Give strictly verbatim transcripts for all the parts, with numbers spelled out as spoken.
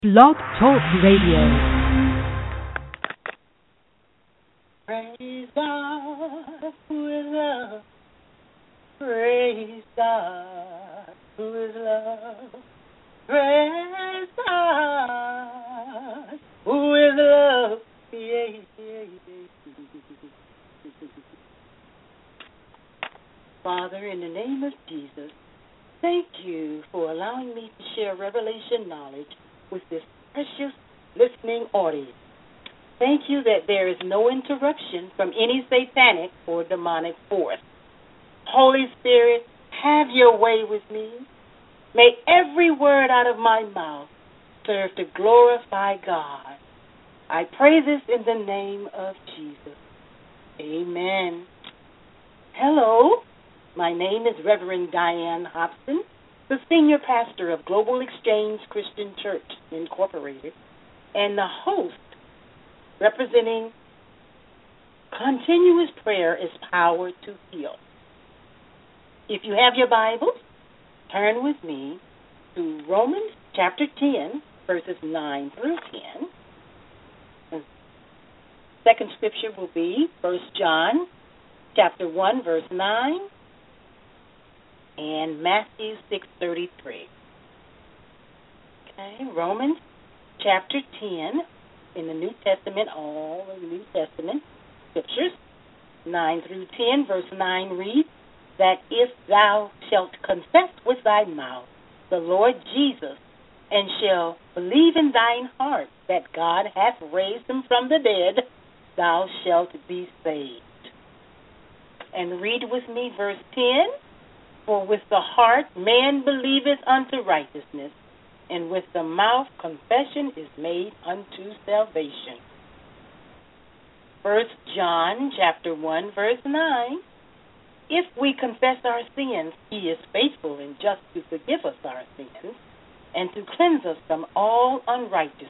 Blog Talk Radio. Praise God who is love. Praise God who is love. Praise God who is love. Yeah, yeah, yeah. Father, in the name of Jesus, thank you for allowing me to share revelation knowledge with this precious listening audience. Thank you that there is no interruption from any satanic or demonic force. Holy Spirit, have your way with me. May every word out of my mouth serve to glorify God. I pray this in the name of Jesus. Amen. Hello, my name is Reverend Diane Hobson, the Senior Pastor of Global Exchange Christian Church, Incorporated, and the host representing Continuous Prayer is Power to Heal. If you have your Bibles, turn with me to Romans chapter ten, verses nine through ten. The second scripture will be First John chapter one, verse nine, and Matthew six thirty-three. Okay, Romans chapter ten in the New Testament, all of the New Testament scriptures, nine through ten, verse nine reads, that if thou shalt confess with thy mouth the Lord Jesus, and shalt believe in thine heart that God hath raised him from the dead, thou shalt be saved. And read with me verse ten, for with the heart man believeth unto righteousness, and with the mouth confession is made unto salvation. First John chapter one, verse nine, if we confess our sins, he is faithful and just to forgive us our sins and to cleanse us from all unrighteousness.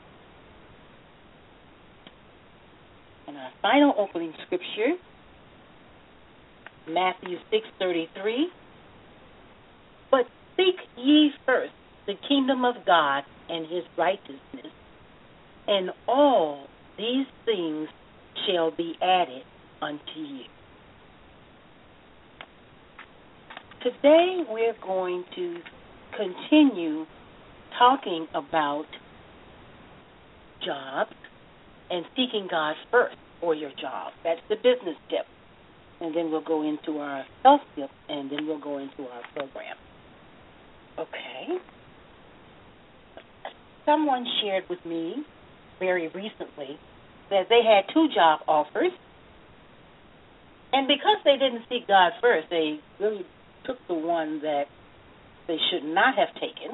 And our final opening scripture, Matthew six thirty-three, but seek ye first the kingdom of God and his righteousness, and all these things shall be added unto you. Today we're going to continue talking about jobs and seeking God first for your job. That's the business tip. And then we'll go into our health tip, and then we'll go into our program. Okay. Someone shared with me very recently that they had two job offers, and because they didn't seek God first, they really took the one that they should not have taken,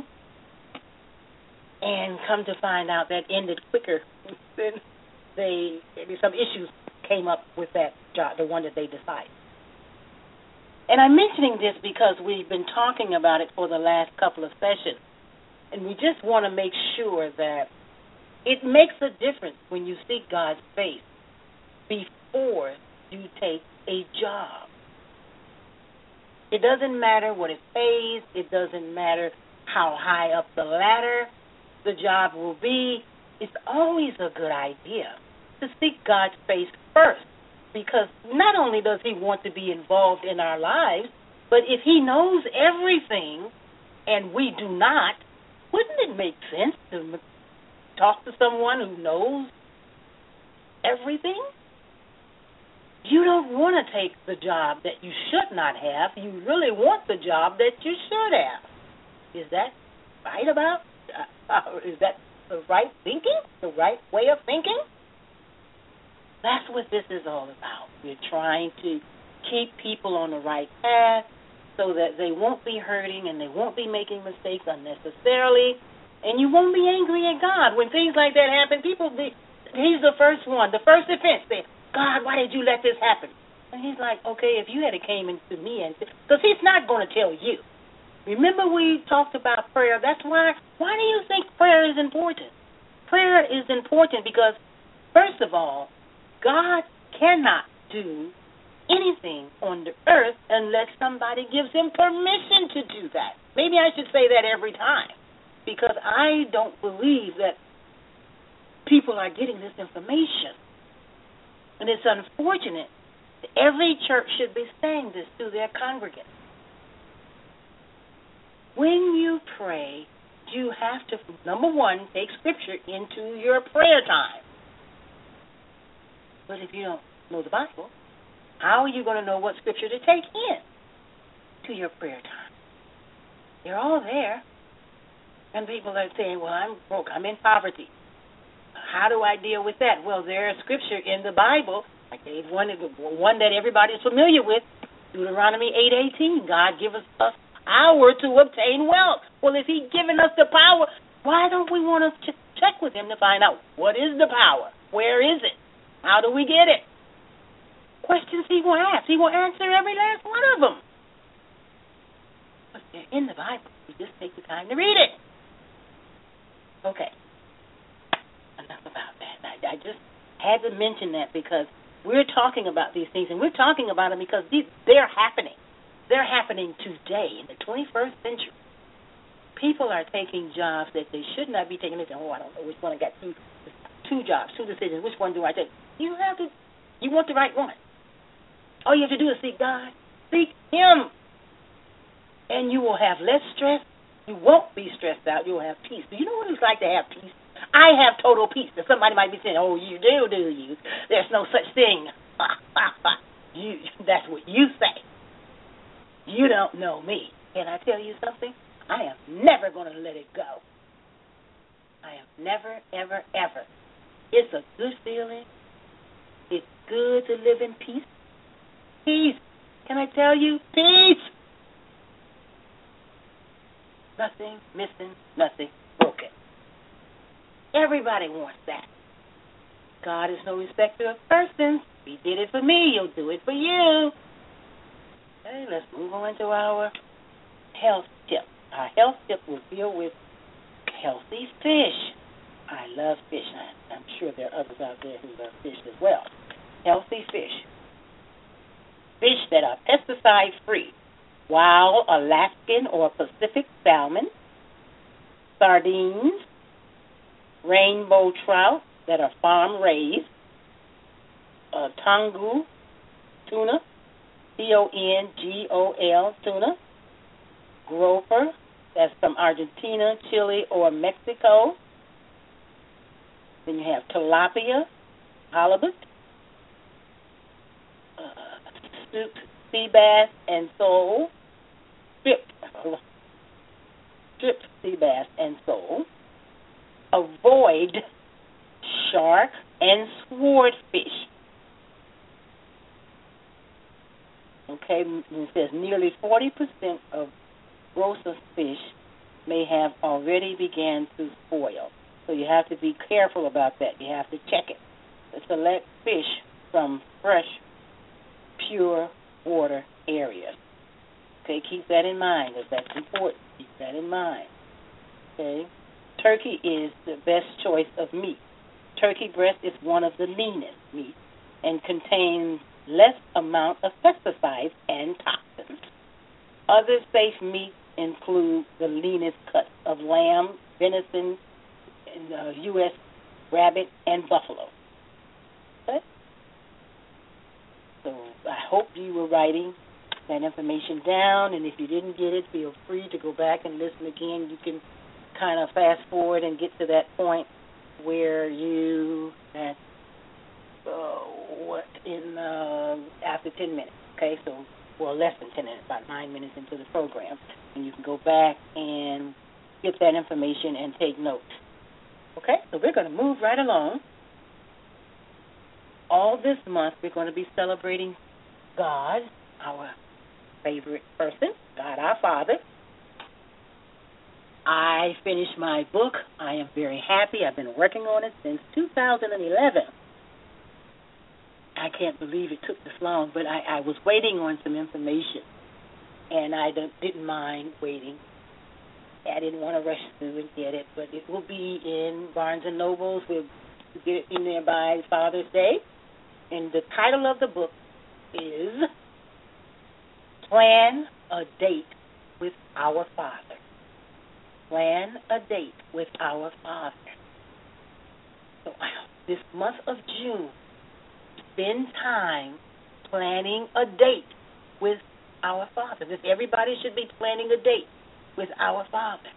and come to find out that ended quicker than they, maybe some issues came up with that job, the one that they decided. And I'm mentioning this because we've been talking about it for the last couple of sessions, and we just want to make sure that it makes a difference when you seek God's face before you take a job. It doesn't matter what it pays. It doesn't matter how high up the ladder the job will be. It's always a good idea to seek God's face first, because not only does he want to be involved in our lives, but if he knows everything and we do not, wouldn't it make sense to talk to someone who knows everything? You don't want to take the job that you should not have. You really want the job that you should have. Is that right about? Uh, is that the right thinking? The right way of thinking? That's what this is all about. We're trying to keep people on the right path so that they won't be hurting and they won't be making mistakes unnecessarily, and you won't be angry at God. When things like that happen, people be, he's the first one, the first offense. They, God, why did you let this happen? And he's like, okay, if you had came into me, and because he's not going to tell you. Remember we talked about prayer. That's why, why do you think prayer is important? Prayer is important because, first of all, God cannot do anything on the earth unless somebody gives him permission to do that. Maybe I should say that every time, because I don't believe that people are getting this information. And it's unfortunate that every church should be saying this to their congregants. When you pray, you have to, number one, take Scripture into your prayer time. But if you don't know the Bible, how are you going to know what Scripture to take in to your prayer time? They're all there. And people are saying, well, I'm broke, I'm in poverty. How do I deal with that? Well, there's Scripture in the Bible. I gave one, one that everybody's familiar with, Deuteronomy eight eighteen. God give us us power to obtain wealth. Well, if He's given us the power, why don't we want to ch- check with Him to find out what is the power? Where is it? How do we get it? Questions He will ask. He will answer every last one of them. But they're in the Bible. You just take the time to read it. Okay. Enough about that. I, I just had to mention that because we're talking about these things, and we're talking about them because these, they're happening. They're happening today in the twenty-first century. People are taking jobs that they should not be taking. They say, oh, I don't know which one. I got two, two jobs, two decisions. Which one do I take? You have to, you want the right one. All you have to do is seek God. Seek Him. And you will have less stress. You won't be stressed out. You'll have peace. Do you know what it's like to have peace? I have total peace. Now, somebody might be saying, oh, you do, do you? There's no such thing. you, that's what you say. You don't know me. Can I tell you something? I am never going to let it go. I am never, ever, ever. It's a good feeling. It's good to live in peace. Peace. Can I tell you? Peace. Nothing missing, nothing broken. Everybody wants that. God is no respecter of persons. He did it for me. He'll do it for you. Okay, let's move on to our health tip. Our health tip will deal with healthy fish. I love fish. I, I'm sure there are others out there who love fish as well. Healthy fish. Fish that are pesticide-free. Wild Alaskan or Pacific salmon, sardines, rainbow trout that are farm-raised, uh, tongu tuna, T O N G O L tuna, grouper, that's from Argentina, Chile, or Mexico. Then you have tilapia, halibut, uh, stewed sea bass and sole, stripped, stripped sea bass and sole. Avoid shark and swordfish. Okay, it says nearly forty percent of grosser fish may have already began to spoil. So you have to be careful about that. You have to check it. Select fish from fresh, pure water areas. Okay, keep that in mind, because that's important. Keep that in mind. Okay, turkey is the best choice of meat. Turkey breast is one of the leanest meats and contains less amount of pesticides and toxins. Other safe meats include the leanest cuts of lamb, venison, and uh, U S rabbit, and buffalo. Okay? So I hope you were writing that information down, and if you didn't get it, feel free to go back and listen again. You can kind of fast forward and get to that point where you, at, uh, what, in uh, after ten minutes, okay? So, well, less than ten minutes, about nine minutes into the program, and you can go back and get that information and take notes. Okay, so we're going to move right along. All this month, we're going to be celebrating God, our favorite person, God our Father. I finished my book. I am very happy. I've been working on it since two thousand eleven. I can't believe it took this long, but I, I was waiting on some information, and I don't, didn't mind waiting. I didn't want to rush through and get it, but it will be in Barnes and Nobles. We'll get it in there by Father's Day. And the title of the book is Plan a Date with Our Father. Plan a Date with Our Father. So this month of June, spend time planning a date with our Father. This, everybody should be planning a date with our Father.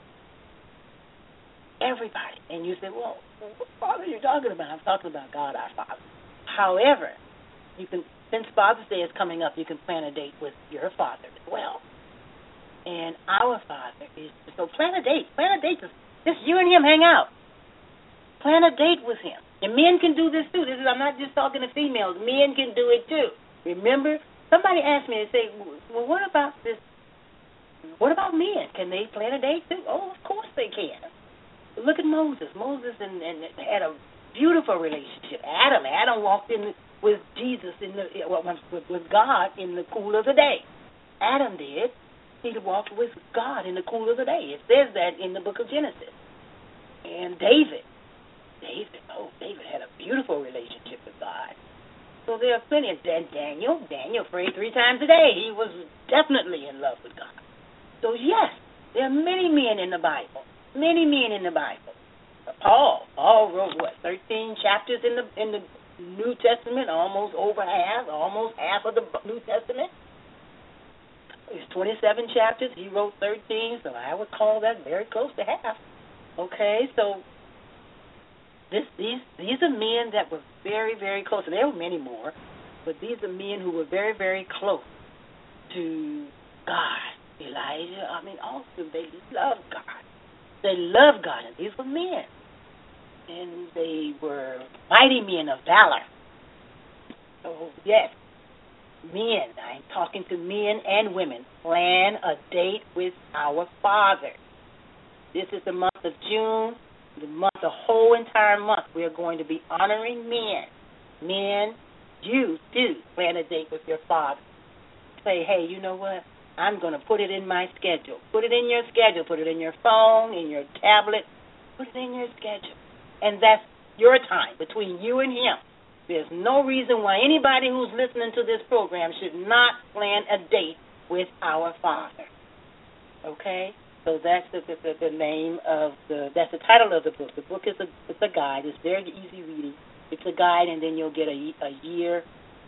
Everybody. And you say, well, what Father are you talking about? I'm talking about God, our Father. However, you can, since Father's Day is coming up, you can plan a date with your Father as well. And our Father is, so plan a date. Plan a date. Just you and him hang out. Plan a date with him. And men can do this too. This is, I'm not just talking to females. Men can do it too. Remember, somebody asked me and say, well, what about this? What about men? Can they plan a date too? Oh, of course they can. Look at Moses. Moses and, and had a beautiful relationship. Adam, Adam walked in with Jesus in the with, with God in the cool of the day. Adam did. He walked with God in the cool of the day. It says that in the book of Genesis. And David, David, oh, David had a beautiful relationship with God. So there are plenty of Daniel. Daniel prayed three times a day. He was definitely in love with God. So yes, there are many men in the Bible. Many men in the Bible. Paul, Paul wrote what, thirteen chapters in the in the New Testament, almost over half, almost half of the New Testament. It's twenty-seven chapters. He wrote thirteen, so I would call that very close to half. Okay, so this these these are men that were very, very close. And there were many more, but these are men who were very, very close to God. Elijah, I mean, also they loved God. They loved God, and these were men. And they were mighty men of valor. So, yes, men, I'm talking to men and women, plan a date with our Father. This is the month of June, the month, the whole entire month, we are going to be honoring men. Men, you too, plan a date with your Father. Say, hey, you know what? I'm going to put it in my schedule. Put it in your schedule. Put it in your phone, in your tablet. Put it in your schedule. And that's your time between you and him. There's no reason why anybody who's listening to this program should not plan a date with our Father. Okay? So that's the, the, the name of the, that's the title of the book. The book is a, it's a guide. It's very easy reading. It's a guide, and then you'll get a, a year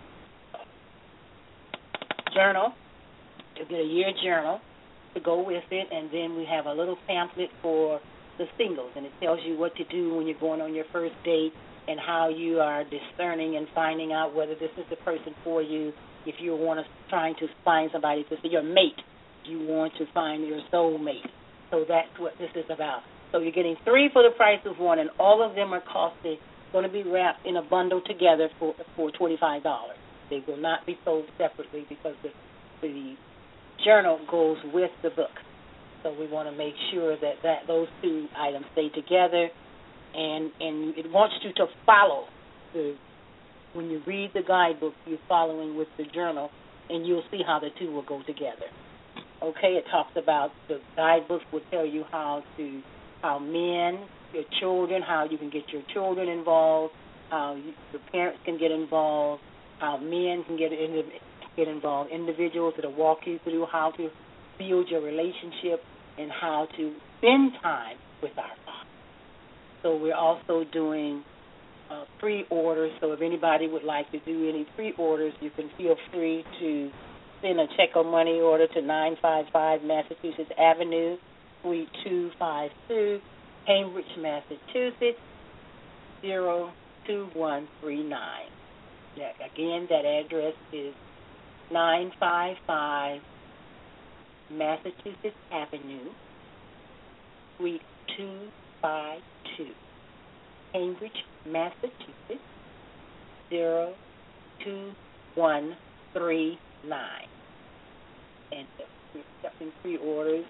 journal. You'll get a year journal to go with it, and then we have a little pamphlet for the singles, and it tells you what to do when you're going on your first date and how you are discerning and finding out whether this is the person for you. If you want to trying to find somebody to be your mate, you want to find your soul mate. So that's what this is about. So you're getting three for the price of one, and all of them are costing, going to be wrapped in a bundle together for for twenty-five dollars. They will not be sold separately because the the journal goes with the book. So we want to make sure that, that those two items stay together, and, and it wants you to follow. The, when you read the guidebook, you're following with the journal, and you'll see how the two will go together. Okay, it talks about, the guidebook will tell you how to, how men, your children, how you can get your children involved, how you, your parents can get involved, how men can get in, get involved, individuals that will walk you through how to build your relationship and how to spend time with our Father. So we're also doing uh, pre-orders. So if anybody would like to do any pre-orders, you can feel free to send a check or money order to nine five five Massachusetts Avenue, Suite two fifty-two, Cambridge, Massachusetts, zero two one three nine. Yeah, again, that address is nine five five Massachusetts Avenue, Suite two fifty-two, Cambridge, Massachusetts, zero two one three nine. And we're accepting pre-orders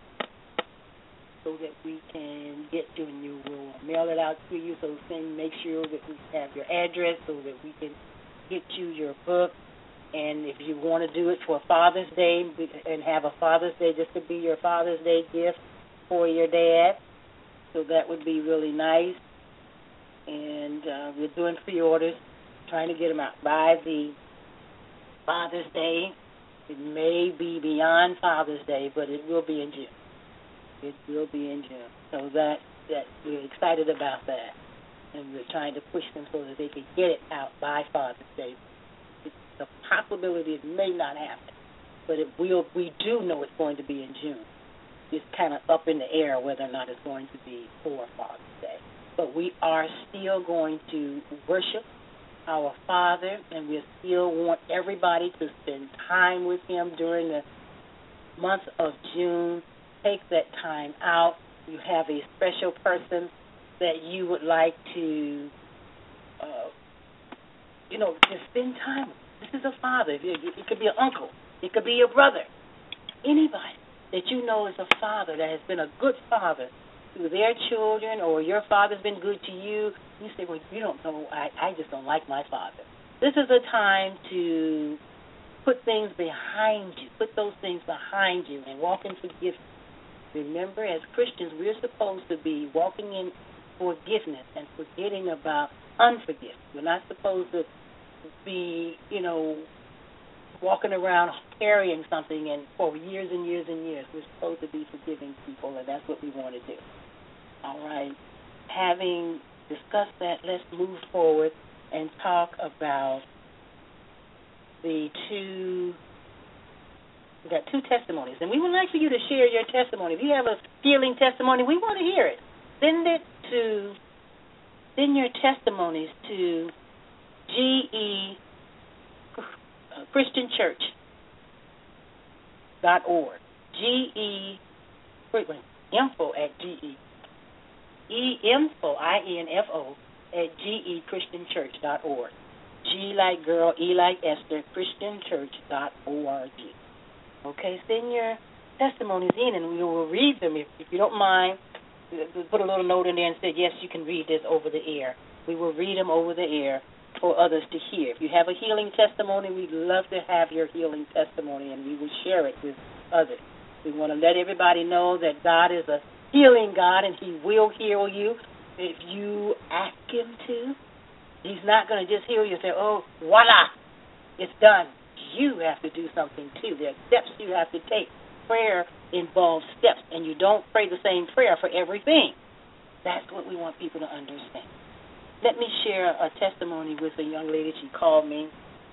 so that we can get you, and you will mail it out to you. So send, make sure that we have your address so that we can get you your book. And if you want to do it for Father's Day and have a Father's Day, just to be your Father's Day gift for your dad, so that would be really nice. And uh, we're doing pre-orders, trying to get them out by the Father's Day. It may be beyond Father's Day, but it will be in June. It will be in June. So that, that we're excited about that. and we're trying to push them so that they can get it out by Father's Day. It's a possibility it may not happen, but it will. We do know it's going to be in June. It's kind of up in the air whether or not it's going to be for Father's Day. But we are still going to worship our Father, and we still want everybody to spend time with Him during the month of June. Take that time out. You have a special person that you would like to, uh, you know, just spend time with. This is a father. It, it could be an uncle. It could be your brother. Anybody that you know is a father that has been a good father to their children, or your father's been good to you. You say, well, you don't know. I, I just don't like my father. This is a time to put things behind you. Put those things behind you and walk in forgiveness. Remember, as Christians, we're supposed to be walking in forgiveness and forgetting about unforgiveness. We're not supposed to be, you know, walking around carrying something and for years and years and years. We're supposed to be forgiving people, and that's what we want to do. All right. Having discussed that, let's move forward and talk about the two. We got two testimonies, and we would like for you to share your testimony. If you have a healing testimony, we want to hear it. Send it to, send your testimonies to G E Christian Church dot org. G E, wait, wait, info at G E. E info, I N F O, at G E Christian Church dot org. G like girl, E like Esther, Christian Church dot org. Okay, send your testimonies in, and we will read them. If, if you don't mind, put a little note in there and say, yes, you can read this over the air. We will read them over the air for others to hear. If you have a healing testimony, we'd love to have your healing testimony, and we will share it with others. We want to let everybody know that God is a healing God, and He will heal you if you ask Him to. He's not going to just heal you and say, oh, voila, it's done. You have to do something, too. There are steps you have to take. Prayer involves steps, and you don't pray the same prayer for everything. That's what we want people to understand. Let me share a testimony with a young lady. She called me,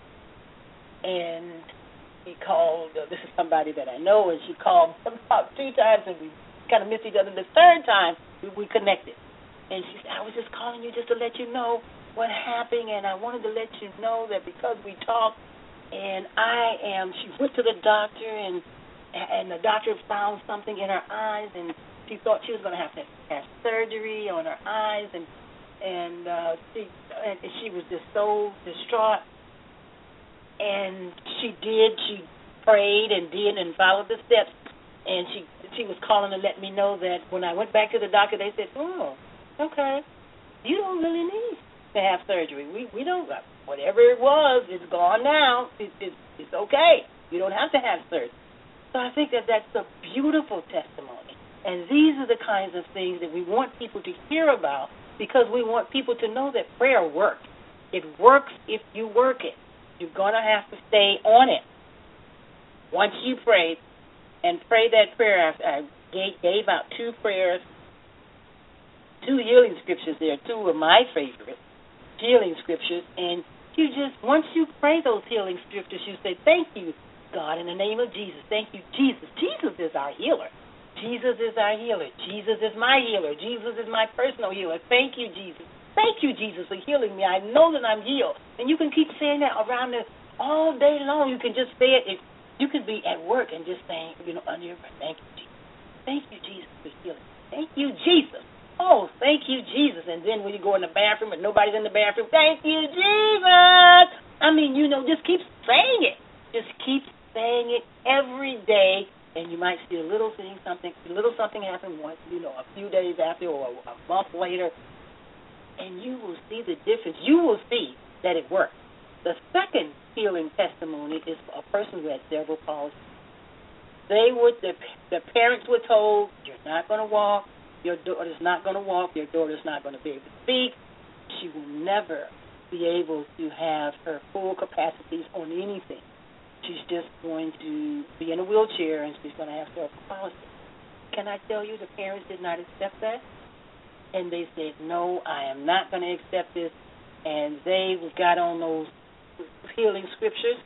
and she called, uh, this is somebody that I know, and she called about two times, and we kind of missed each other. The third time, we, we connected. And she said, I was just calling you just to let you know what happened, and I wanted to let you know that because we talked, and I am, she went to the doctor, and and the doctor found something in her eyes, and she thought she was going to have to have surgery on her eyes, and and uh, she and she was just so distraught. And she did, she prayed and did and followed the steps, and she she was calling to let me know that when I went back to the doctor, they said, oh, okay, you don't really need to have surgery. We we don't, whatever it was, it's gone now. It, it, it's okay. You don't have to have surgery. So I think that that's a beautiful testimony. And these are the kinds of things that we want people to hear about, because we want people to know that prayer works. It works if you work it. You're going to have to stay on it. Once you pray, and pray that prayer, I gave, gave out two prayers, two healing scriptures there. Two of my favorite healing scriptures. And you just, once you pray those healing scriptures, you say, thank you, God, in the name of Jesus. Thank you, Jesus. Jesus is our healer. Jesus is our healer. Jesus is my healer. Jesus is my personal healer. Thank you, Jesus. Thank you, Jesus, for healing me. I know that I'm healed. And you can keep saying that around the, all day long. You can just say it. If, you could be at work and just saying, you know, under your breath, thank you, Jesus. Thank you, Jesus, for healing. Thank you, Jesus. Oh, thank you, Jesus. And then when you go in the bathroom and nobody's in the bathroom, thank you, Jesus. I mean, you know, just keep saying it. Just keep saying it every day, and you might see a little thing, something, a little something happen once, you know, a few days after or a month later, and you will see the difference. You will see that it works. The second healing testimony is a person who had cerebral palsy. They would, the, the parents were told, you're not going to walk, your daughter's not going to walk, your daughter's not going to be able to speak, she will never be able to have her full capacities on anything. She's just going to be in a wheelchair, and she's going to have cerebral palsy. Can I tell you, the parents did not accept that? and they said, no, I am not going to accept this. And they got on those healing scriptures,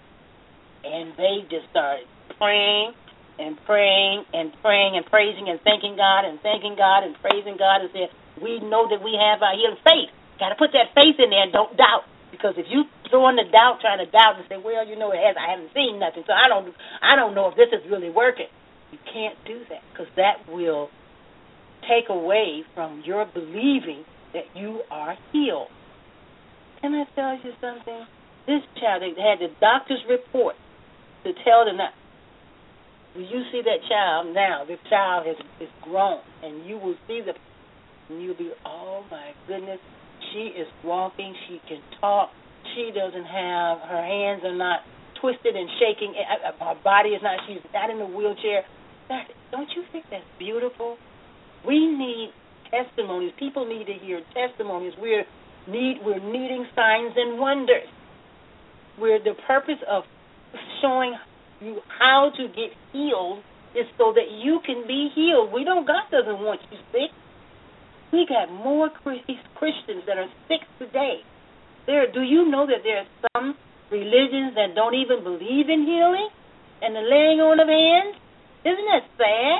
and they just started praying and praying and praying and praising and thanking God and thanking God and praising God and said, we know that we have our healing faith. Got to put that faith in there and don't doubt. Because if you throw in the doubt, trying to doubt and say, well, you know, it has, I haven't seen nothing, so I don't, I don't know if this is really working. You can't do that, because that will take away from your believing that you are healed. Can I tell you something? This child, they had the doctor's report to tell them that. When you see that child now, the child has is grown, and you will see the, and you'll be, oh my goodness. She is walking. She can talk. She doesn't have, her hands are not twisted and shaking. Her body is not, she's not in a wheelchair. That, don't you think that's beautiful? We need testimonies. People need to hear testimonies. We're need we're needing signs and wonders. We're the purpose of showing you how to get healed is so that you can be healed. We don't, God doesn't want you sick. We got more Christians that are sick today. There, do you know that there are some religions that don't even believe in healing and the laying on of hands? Isn't that sad?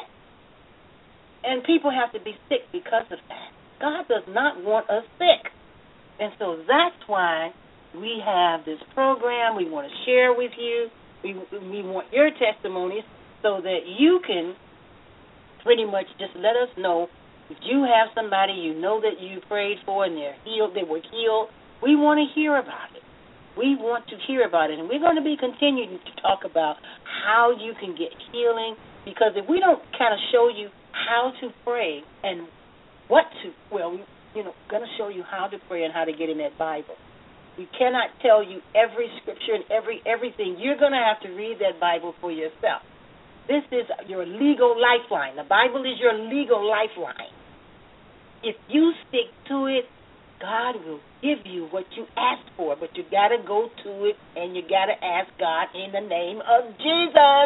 And people have to be sick because of that. God does not want us sick. And so that's why we have this program. We want to share with you. We, we want your testimonies so that you can pretty much just let us know. If you have somebody you know that you prayed for and they're healed, they were healed, we want to hear about it. We want to hear about it. And we're going to be continuing to talk about how you can get healing, because if we don't kind of show you how to pray and what to, well, we, you know, going to show you how to pray and how to get in that Bible. We cannot tell you every scripture and every everything. You're going to have to read that Bible for yourself. This is your legal lifeline. The Bible is your legal lifeline. If you stick to it, God will give you what you asked for, but you got to go to it and you got to ask God in the name of Jesus.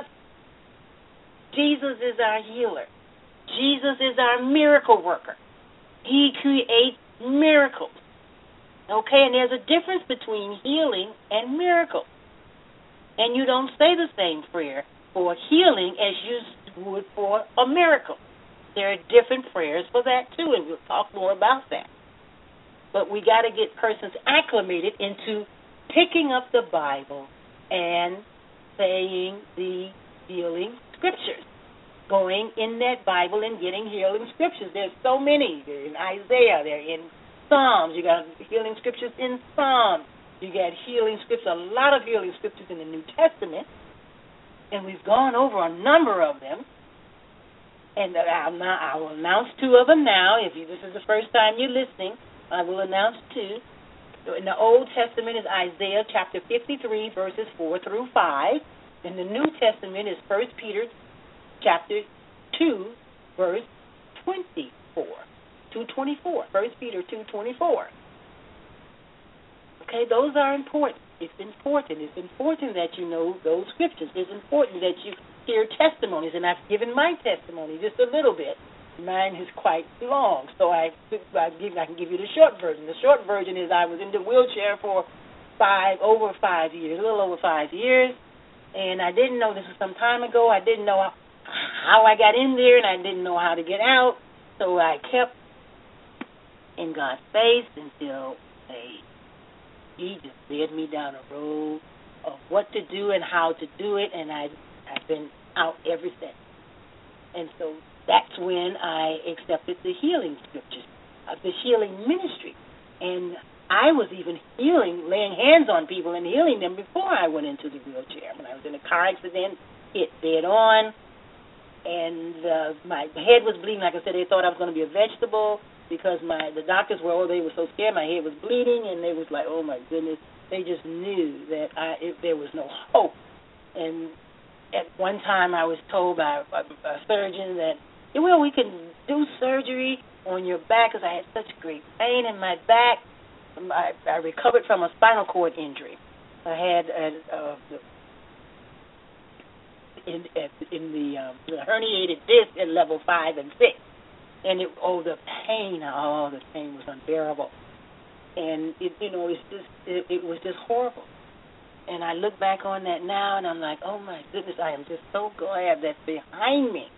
Jesus is our healer. Jesus is our miracle worker. He creates miracles. Okay, and there's a difference between healing and miracle. And you don't say the same prayer for healing as you would for a miracle. There are different prayers for that too, and we'll talk more about that. But we got to get persons acclimated into picking up the Bible and saying the healing scriptures, going in that Bible and getting healing scriptures. There's so many. They're in Isaiah. They're in Psalms. You got healing scriptures in Psalms. You got healing scriptures, a lot of healing scriptures in the New Testament. And we've gone over a number of them. And I'll, now, I will announce two of them now. If you, this is the first time you're listening, I will announce two. In the Old Testament is Isaiah chapter fifty-three, verses four through five. In the New Testament is First Peter chapter two, verse twenty-four. two twenty-four. First Peter two twenty-four. Okay, those are important. It's important. It's important that you know those scriptures. It's important that you hear testimonies, and I've given my testimony just a little bit. Mine is quite long, so I, I, give, I can give you the short version. The short version is I was in the wheelchair for five, over five years, a little over five years, and I didn't know, this was some time ago, I didn't know how I got in there, and I didn't know how to get out, so I kept in God's face until they, He just led me down a road of what to do and how to do it, and I, I've been out ever since. And so that's when I accepted the healing scriptures, uh, the healing ministry. And I was even healing, laying hands on people and healing them before I went into the wheelchair. When I was in a car accident, hit dead on, and uh, my head was bleeding. Like I said, they thought I was going to be a vegetable because my the doctors were, oh, they were so scared. My head was bleeding, and they was like, oh, my goodness. They just knew that I, it, there was no hope. And at one time I was told by a, a surgeon that, well, we can do surgery on your back because I had such great pain in my back. I, I recovered from a spinal cord injury. I had a, a, in, in the, um, the herniated disc at level five and six. And it, oh, the pain, oh, the pain was unbearable. And, it, you know, it's just, it, it was just horrible. And I look back on that now, and I'm like, oh, my goodness, I am just so glad that's behind me.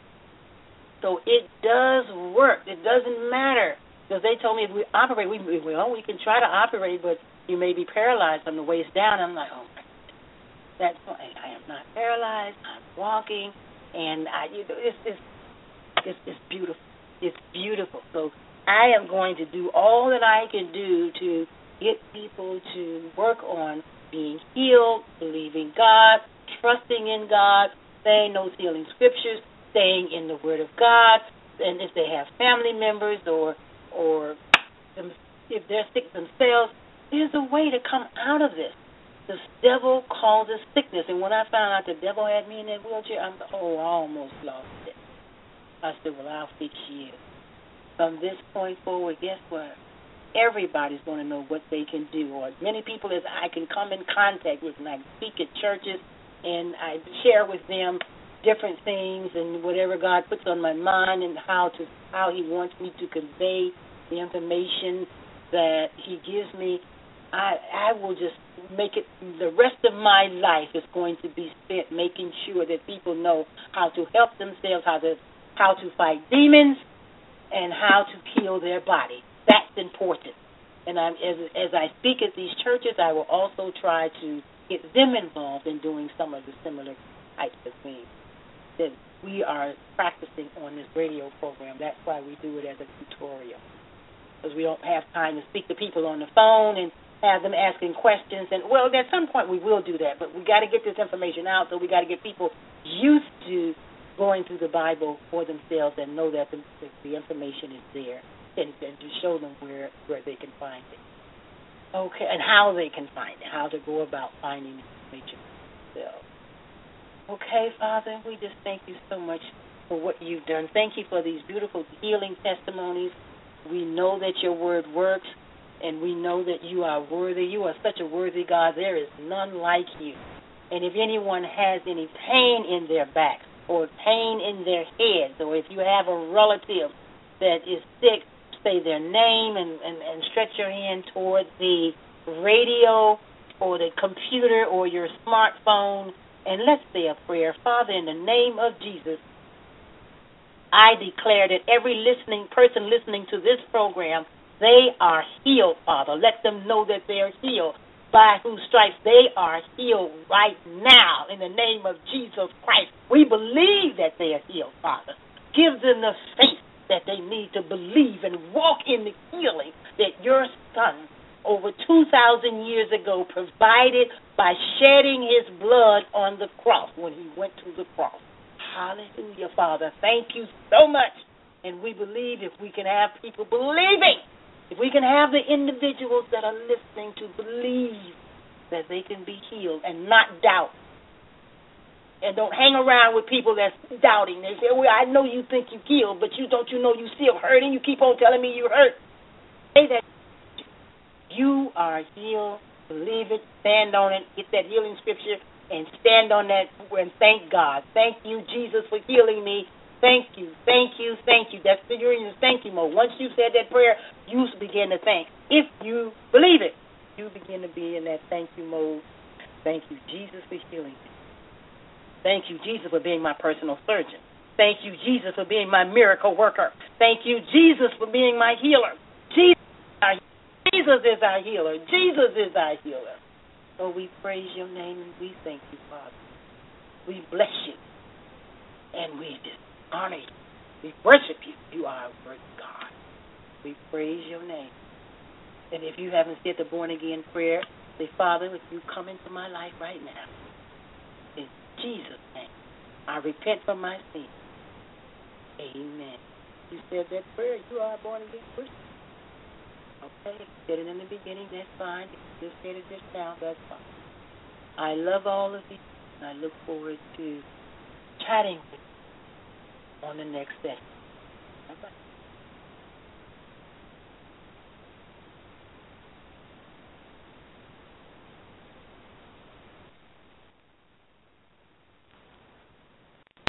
So it does work. It doesn't matter. Because they told me if we operate, we, well, we can try to operate, but you may be paralyzed from the waist down. I'm like, oh, my goodness, that's fine. I am not paralyzed. I'm walking. And I, you know, it's, it's, it's, it's beautiful. It's beautiful. So I am going to do all that I can do to get people to work on being healed, believing God, trusting in God, saying those healing scriptures, staying in the Word of God, and if they have family members or or them, if they're sick themselves, there's a way to come out of this. The devil causes sickness, and when I found out the devil had me in that wheelchair, I'm oh, I almost lost it. I said, well, I'll fix you. From this point forward, guess what? Everybody's going to know what they can do, or as many people as I can come in contact with, and I speak at churches, and I share with them different things and whatever God puts on my mind and how to how He wants me to convey the information that He gives me. I I will just make it, the rest of my life is going to be spent making sure that people know how to help themselves, how to how to fight demons, and how to heal their body. That's important. And I'm, as, as I speak at these churches, I will also try to get them involved in doing some of the similar types of things that we are practicing on this radio program. That's why we do it as a tutorial, because we don't have time to speak to people on the phone and have them asking questions. And, well, at some point we will do that, but we got to get this information out, so we got to get people used to going through the Bible for themselves and know that the, the information is there, and, and to show them where, where they can find it. Okay, and how they can find it, how to go about finding the information themselves. Okay, Father, we just thank you so much for what you've done. Thank you for these beautiful healing testimonies. We know that your word works, and we know that you are worthy. You are such a worthy God. There is none like you. And if anyone has any pain in their back, or pain in their heads, or if you have a relative that is sick, say their name and, and, and stretch your hand toward the radio or the computer or your smartphone, and let's say a prayer. Father, in the name of Jesus, I declare that every listening person listening to this program, they are healed, Father. Let them know that they are healed, by whose stripes they are healed right now in the name of Jesus Christ. We believe that they are healed, Father. Give them the faith that they need to believe and walk in the healing that your Son over two thousand years ago provided by shedding his blood on the cross when he went to the cross. Hallelujah, Father. Thank you so much. And we believe if we can have people believing, if we can have the individuals that are listening to believe that they can be healed and not doubt, and don't hang around with people that's doubting. They say, well, I know you think you healed, but you don't you know you still hurting. You keep on telling me you hurt. Say that you are healed. Believe it. Stand on it. Get that healing scripture and stand on that and thank God. Thank you, Jesus, for healing me. Thank you, thank you, thank you. That's figuring in the thank you mode. Once you said that prayer, you begin to thank. If you believe it, you begin to be in that thank you mode. Thank you, Jesus, for healing me. Thank you, Jesus, for being my personal surgeon. Thank you, Jesus, for being my miracle worker. Thank you, Jesus, for being my healer. Jesus, our, Jesus is our healer. Jesus is our healer. So we praise your name and we thank you, Father. We bless you and we just honor you. We worship you. You are a great God. We praise your name. And if you haven't said the born-again prayer, say, Father, if you come into my life right now, in Jesus' name, I repent from my sin. Amen. You said that prayer, you are a born-again Christian. Okay, said it in the beginning, that's fine. If you just said it just now, that's fine. I love all of you, and I look forward to chatting with you on the next session. Bye-bye.